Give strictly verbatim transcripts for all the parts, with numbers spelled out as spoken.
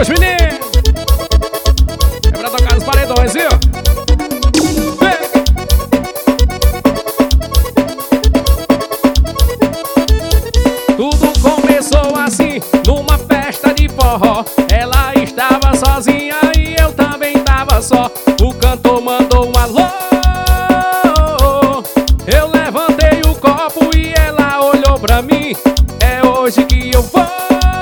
paredões, menino. É pra tocar os paredões, viu? Tudo começou assim, numa festa de forró. Ela estava sozinha e eu também tava só. O cantor mandou um alô. Eu levantei o copo e ela olhou pra mim. É hoje que eu vou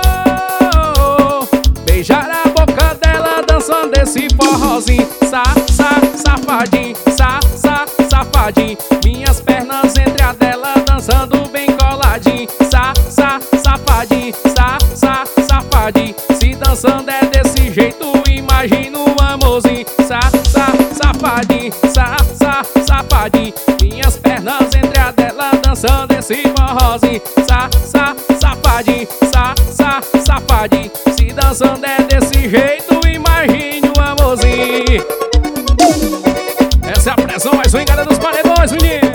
beijar a boca dela dançando esse forrozinho. Sa, sa, safadinho, sa, sa, safadinho. Minhas pernas entre a dela dançando bem coladinho. Sa, sa, safadinho, sa, sa, safadinho. Se dançando é desse jeito, imagina um amorzinho. Sa, sa, safadinho, sa, sa, safadinho. Minhas pernas entre a dela dançando esse forrozinho. Sa, sa, safadinho, sa, sa, safadinho. Se dançando é desse jeito, imagine um amorzinho. Essa é a pressão mais vingada dos paredões, menino.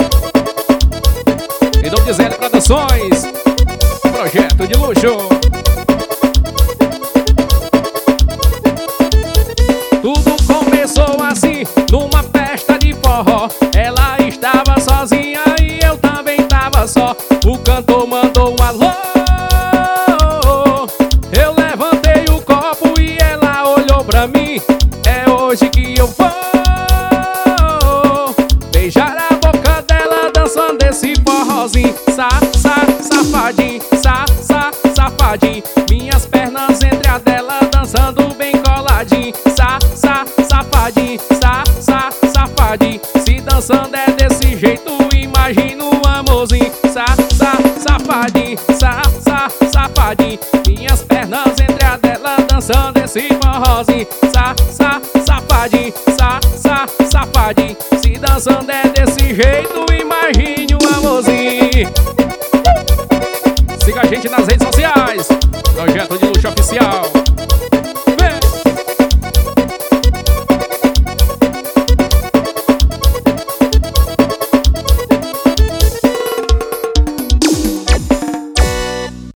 E Dom Gisele Produções, projeto de luxo. Tudo começou assim, numa festa de forró. Ela estava sozinha e eu também tava só. O cantor mandou um alô. Eu levantei o copo e ela olhou pra mim. É hoje que eu vou beijar a boca dela dançando esse forrozinho. Sa, sa, safadinho, sa, sa, safadinho. Minhas pernas entre a dela dançando bem coladinho. Sa, sa, safadinho, sa, sa, safadinho. Se dançando é desse jeito, imagina um amorzinho. Sa, sa, safadinho, sa, sa, safadinho. Minhas pernas entre a dela dançando esse forrozinho. Sa, sa, safadinho, sa, sa, safadinho. Se dançando é desse jeito, imagine um amorzinho. Siga a gente nas redes sociais, Projeto de Luxo Oficial.